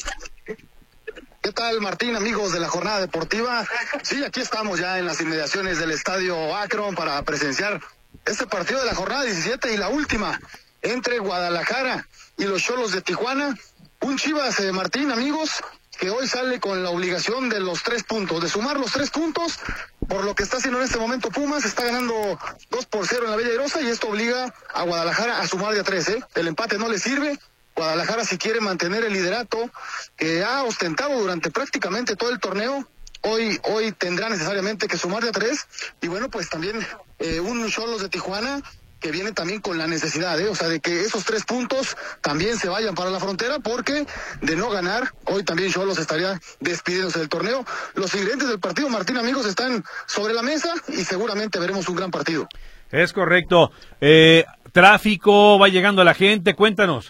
¿Qué tal, Martín, amigos de la jornada deportiva? Sí, aquí estamos ya en las inmediaciones del estadio Akron para presenciar este partido de la jornada diecisiete y la última entre Guadalajara y los Xolos de Tijuana. Un Chivas, eh, Martín, amigos, que hoy sale con la obligación de los tres puntos, de sumar los tres puntos, por lo que está haciendo en este momento Pumas. Está ganando dos por cero en la Bella Airosa y esto obliga a Guadalajara a sumar de a tres, ¿eh? El empate no le sirve. Guadalajara, si quiere mantener el liderato que ha ostentado durante prácticamente todo el torneo, hoy hoy tendrá necesariamente que sumar de a tres. Y bueno, pues también eh, un Xolos de Tijuana que viene también con la necesidad, ¿eh? O sea, de que esos tres puntos también se vayan para la frontera, porque de no ganar, hoy también Xolos estaría despidiéndose del torneo. Los ingredientes del partido, Martín, amigos, están sobre la mesa y seguramente veremos un gran partido. Es correcto. Eh, tráfico, va llegando la gente, cuéntanos.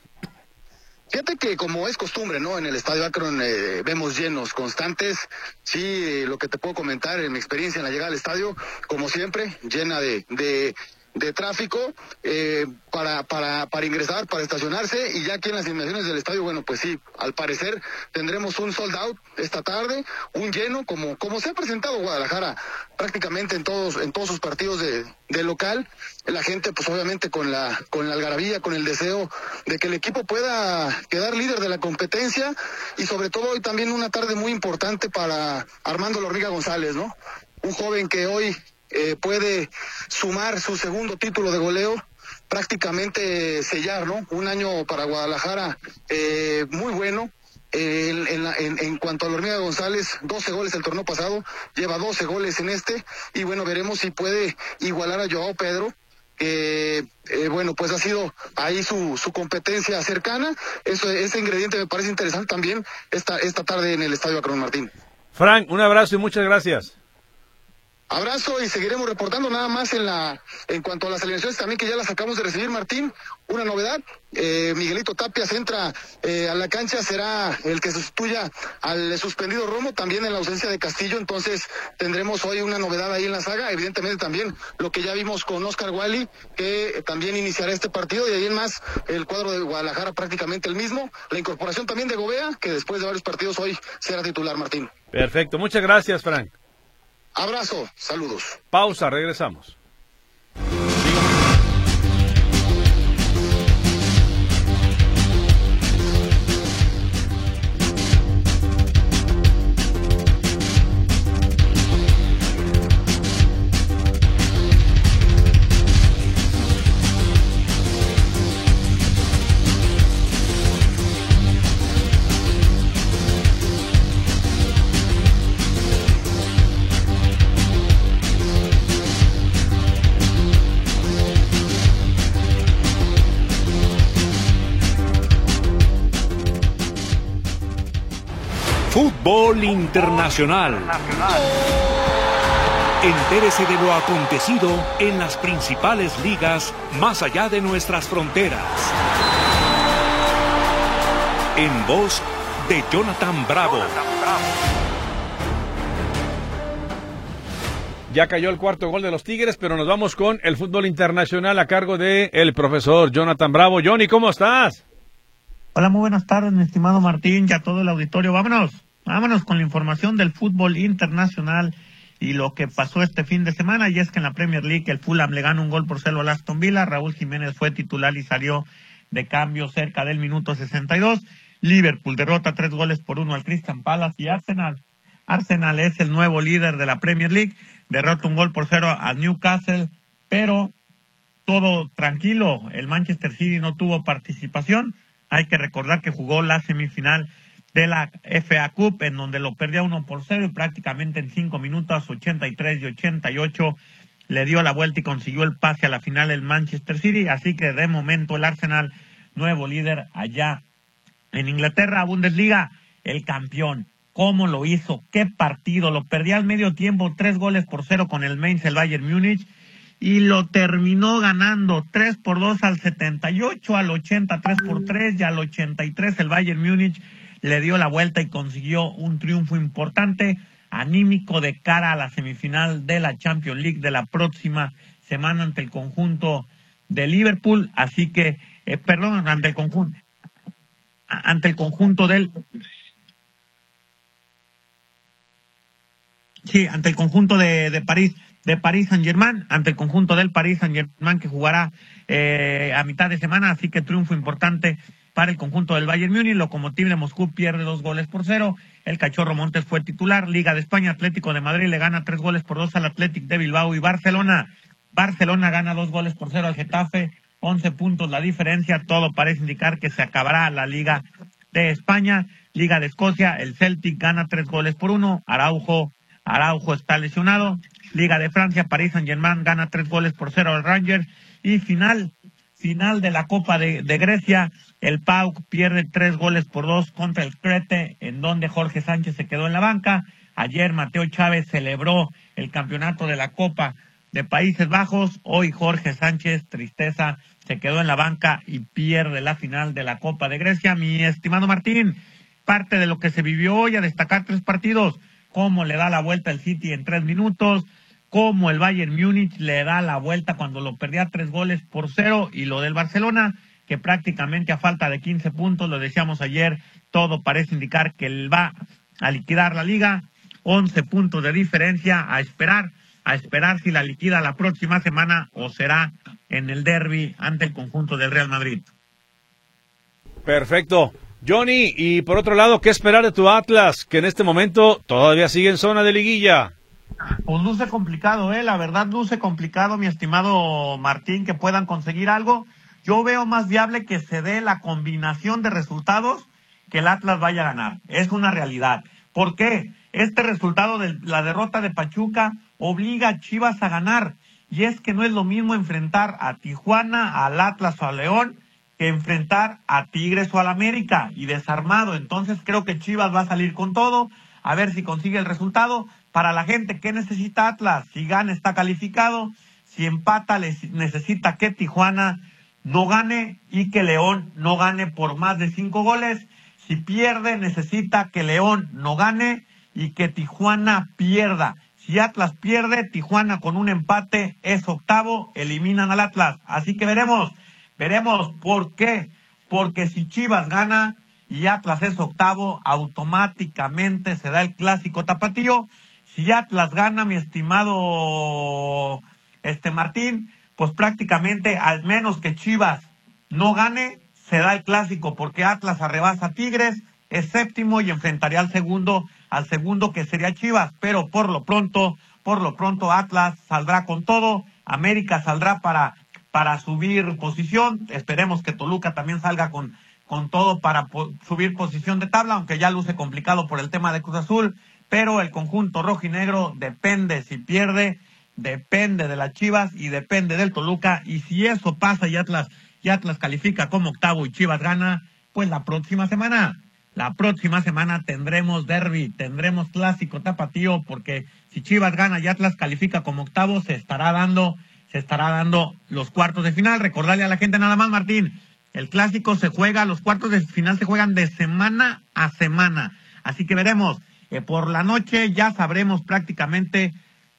Fíjate que, como es costumbre, ¿no? En el Estadio Akron eh, vemos llenos constantes. Sí, eh, lo que te puedo comentar en mi experiencia en la llegada al estadio, como siempre, llena de... de de tráfico eh, para para para ingresar, para estacionarse, y ya aquí en las inmediaciones del estadio, bueno, pues sí, al parecer tendremos un sold out esta tarde, un lleno como como se ha presentado Guadalajara prácticamente en todos en todos sus partidos de, de local. La gente, pues obviamente con la con la algarabía, con el deseo de que el equipo pueda quedar líder de la competencia, y sobre todo hoy también una tarde muy importante para Armando La Hormiga González, ¿no? Un joven que hoy Eh, puede sumar su segundo título de goleo, prácticamente sellar, ¿no? Un año para Guadalajara eh, muy bueno. Eh, en, en, la, en, en cuanto a La Hormiga González, doce goles el torneo pasado, lleva doce goles en este, y bueno, veremos si puede igualar a Joao Pedro, que eh, bueno, pues ha sido ahí su, su competencia cercana. Eso, ese ingrediente me parece interesante también esta, esta tarde en el Estadio Akron, Martín. Frank, un abrazo y muchas gracias. Abrazo y seguiremos reportando nada más en la en cuanto a las alineaciones también que ya las acabamos de recibir, Martín. Una novedad, eh, Miguelito Tapias entra eh, a la cancha, será el que sustituya al suspendido Romo, también en la ausencia de Castillo, entonces tendremos hoy una novedad ahí en la saga, evidentemente también lo que ya vimos con Oscar Wally, que también iniciará este partido, y ahí en más el cuadro de Guadalajara prácticamente el mismo, la incorporación también de Gobea, que después de varios partidos hoy será titular, Martín. Perfecto, muchas gracias, Frank. Abrazo, saludos. Pausa, regresamos. Fútbol Internacional. Entérese de lo acontecido en las principales ligas más allá de nuestras fronteras. En voz de Jonathan Bravo. Ya cayó el cuarto gol de los Tigres, pero nos vamos con el fútbol internacional a cargo de el profesor Jonathan Bravo. Johnny, ¿cómo estás? Hola, muy buenas tardes, mi estimado Martín y a todo el auditorio. Vámonos, vámonos con la información del fútbol internacional y lo que pasó este fin de semana. Y es que en la Premier League el Fulham le gana un gol por cero al Aston Villa. Raúl Jiménez fue titular y salió de cambio cerca del minuto sesenta y dos. Liverpool derrota tres goles por uno al Crystal Palace. Y Arsenal, Arsenal es el nuevo líder de la Premier League. Derrota un gol por cero a Newcastle, pero todo tranquilo. El Manchester City no tuvo participación. Hay que recordar que jugó la semifinal de la F A Cup, en donde lo perdía uno por cero y prácticamente en cinco minutos, ochenta y tres y ochenta y ocho, le dio la vuelta y consiguió el pase a la final el Manchester City. Así que de momento el Arsenal, nuevo líder allá en Inglaterra. Bundesliga, el campeón. ¿Cómo lo hizo? ¿Qué partido? Lo perdía al medio tiempo, tres goles por cero con el Mainz, el Bayern Múnich. Y lo terminó ganando tres por dos al setenta y ocho, al ochenta, tres por tres, y al ochenta y tres el Bayern Múnich le dio la vuelta y consiguió un triunfo importante, anímico de cara a la semifinal de la Champions League de la próxima semana ante el conjunto de Liverpool. Así que, eh, perdón, ante el conjunto, ante el conjunto del... Sí, ante el conjunto de, de París. de París Saint-Germain, ante el conjunto del París Saint-Germain, que jugará eh, a mitad de semana, así que triunfo importante para el conjunto del Bayern Múnich. Lokomotiv de Moscú pierde dos goles por cero, el Cachorro Montes fue titular. Liga de España, Atlético de Madrid le gana tres goles por dos al Athletic de Bilbao. Y Barcelona, Barcelona gana dos goles por cero al Getafe, once puntos la diferencia. Todo parece indicar que se acabará la Liga de España. Liga de Escocia, el Celtic gana tres goles por uno, Araujo, Araujo está lesionado. Liga de Francia, París Saint-Germain gana tres goles por cero al Rangers. Y final, final de la Copa de, de Grecia, el P A O K pierde tres goles por dos contra el Crete, en donde Jorge Sánchez se quedó en la banca. Ayer Mateo Chávez celebró el campeonato de la Copa de Países Bajos. Hoy Jorge Sánchez, tristeza, se quedó en la banca y pierde la final de la Copa de Grecia. Mi estimado Martín, parte de lo que se vivió hoy, a destacar tres partidos: cómo le da la vuelta el City en tres minutos, cómo el Bayern Múnich le da la vuelta cuando lo perdía tres goles por cero, y lo del Barcelona, que prácticamente a falta de quince puntos, lo decíamos ayer, todo parece indicar que él va a liquidar la liga, once puntos de diferencia, a esperar, a esperar si la liquida la próxima semana o será en el derbi ante el conjunto del Real Madrid. Perfecto. Johnny, y por otro lado, ¿qué esperar de tu Atlas, que en este momento todavía sigue en zona de liguilla? Pues luce complicado, ¿eh? La verdad luce complicado, mi estimado Martín, que puedan conseguir algo. Yo veo más viable que se dé la combinación de resultados que el Atlas vaya a ganar. Es una realidad. ¿Por qué? Este resultado de la derrota de Pachuca obliga a Chivas a ganar. Y es que no es lo mismo enfrentar a Tijuana, al Atlas o a León, que enfrentar a Tigres o al América y desarmado. Entonces creo que Chivas va a salir con todo, a ver si consigue el resultado para la gente, ¿qué necesita Atlas? Si gana está calificado, si empata les necesita que Tijuana no gane y que León no gane por más de cinco goles. Si pierde, necesita que León no gane y que Tijuana pierda. Si Atlas pierde, Tijuana con un empate es octavo, eliminan al Atlas. Así que veremos, veremos por qué. Porque si Chivas gana y Atlas es octavo, automáticamente se da el clásico tapatío. Si Atlas gana, mi estimado este Martín, pues prácticamente al menos que Chivas no gane, se da el clásico, porque Atlas arrebasa a Tigres, es séptimo y enfrentaría al segundo, al segundo que sería Chivas, pero por lo pronto, por lo pronto Atlas saldrá con todo, América saldrá para, para subir posición, esperemos que Toluca también salga con, con todo para po- subir posición de tabla, aunque ya luce complicado por el tema de Cruz Azul, pero el conjunto rojinegro depende, si pierde, depende de las Chivas y depende del Toluca, y si eso pasa y Atlas, y Atlas califica como octavo y Chivas gana, pues la próxima semana, la próxima semana tendremos derbi, tendremos clásico tapatío, porque si Chivas gana y Atlas califica como octavo, se estará dando, se estará dando los cuartos de final. Recordarle a la gente nada más, Martín, el clásico se juega, los cuartos de final se juegan de semana a semana, así que veremos, eh, por la noche ya sabremos prácticamente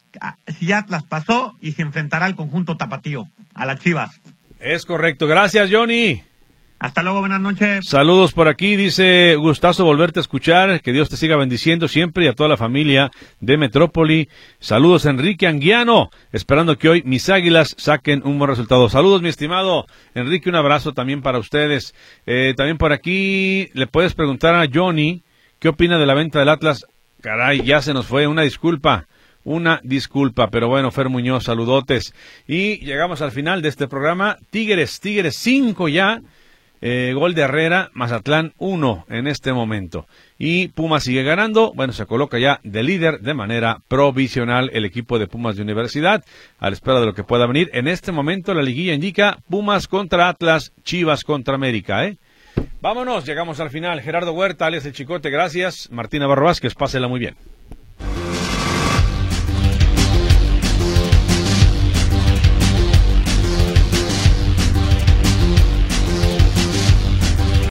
si Atlas pasó y se enfrentará al conjunto tapatío, a las Chivas. Es correcto. Gracias, Johnny. Hasta luego, buenas noches. Saludos por aquí, dice gustazo volverte a escuchar, que Dios te siga bendiciendo siempre y a toda la familia de Metrópoli. Saludos, Enrique Anguiano, esperando que hoy mis águilas saquen un buen resultado. Saludos, mi estimado Enrique, un abrazo también para ustedes. Eh, también por aquí le puedes preguntar a Johnny qué opina de la venta del Atlas. Caray, ya se nos fue, una disculpa. Una disculpa, pero bueno, Fer Muñoz, saludotes. Y llegamos al final de este programa. Tigres, Tigres cinco ya. Eh, gol de Herrera, Mazatlán uno en este momento. Y Pumas sigue ganando. Bueno, se coloca ya de líder de manera provisional el equipo de Pumas de Universidad, a la espera de lo que pueda venir. En este momento la liguilla indica Pumas contra Atlas, Chivas contra América, ¿eh? Vámonos, llegamos al final. Gerardo Huerta, alias El Chicote, gracias. Martina Barro Vázquez, pásela muy bien.